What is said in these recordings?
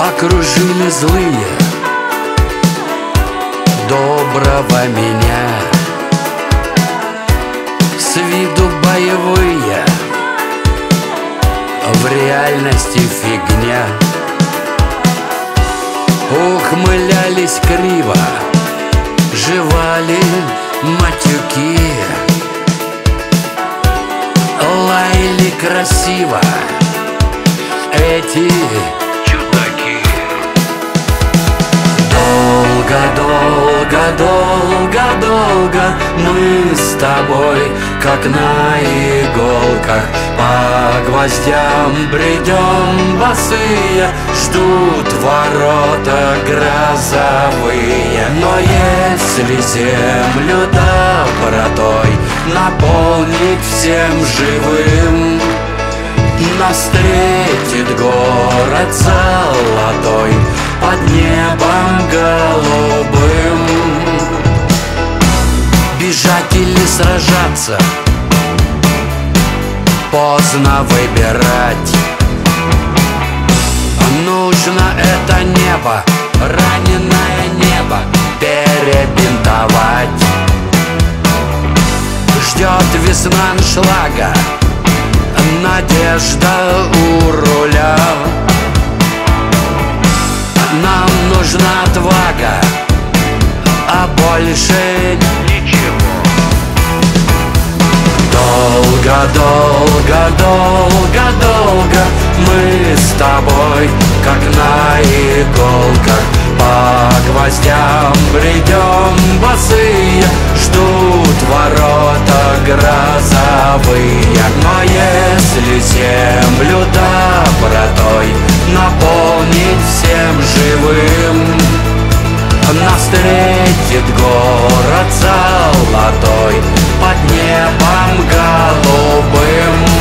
окружили злые доброго меня. С виду боевые, в реальности фигня. Ухмылялись криво, жевали матюки, лаяли красиво эти чудаки. Долго, долго, долго, долго мы с тобой, как на иголках, по гвоздям бредем босые, ждут ворота грозовые. Но если землю добротой наполнить всем живым, нас встретит город золотой под небом голубым. Бежать или сражаться, поздно выбирать. Нужно это небо, раненое небо, перебинтовать. Ждет весна аншлага, надежда у руля. Нам нужна отвага, а больше ничего. Долго, долго, долго, долго мы с тобой, как на иголках, по гвоздям бредем босые, ждут ворота грозовые. Но если землю добротой наполнить всем живым, нас встретит город золотой под небом голубым.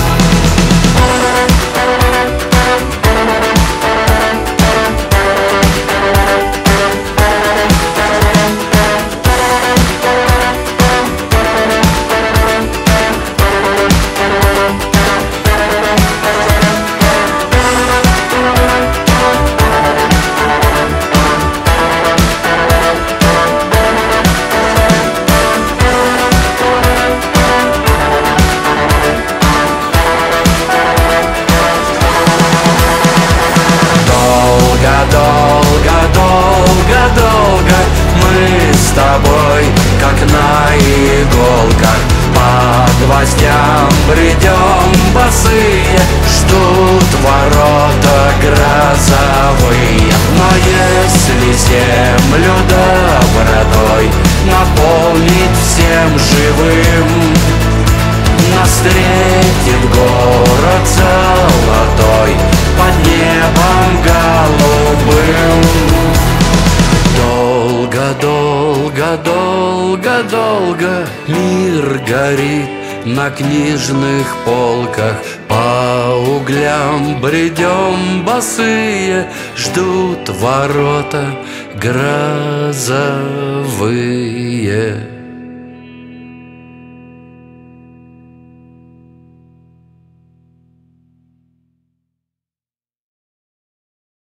С тобой, как на иголках, по гвоздям бредем босые, ждут ворота грозовые. Но если землю добротой наполнить всем живым, нас встретит город золотой под небом голубым. Долго, долго, долго, долго мир горит на книжных полках, по углям бредем босые, ждут ворота грозовые.